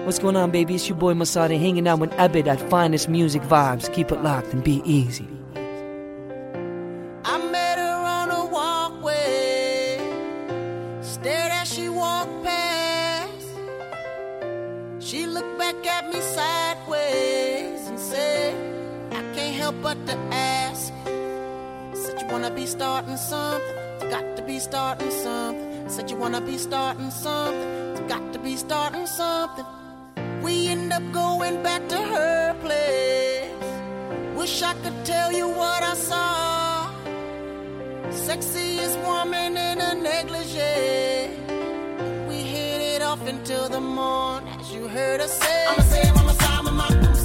What's going on, baby? It's your boy Masada hanging out with Abed at Finest Music Vibes. Keep it locked and be easy. I met her on a walkway, stared as she walked past. She looked back at me sideways and said, I can't help but to ask. Said you wanna be starting something, you got to be starting something. Said you wanna be starting something, you got to be starting something. We end up going back to her place. Wish I could tell you what I saw. Sexiest woman in a negligee. We hit it off until the morn, as you heard her say. I'ma say, Mama,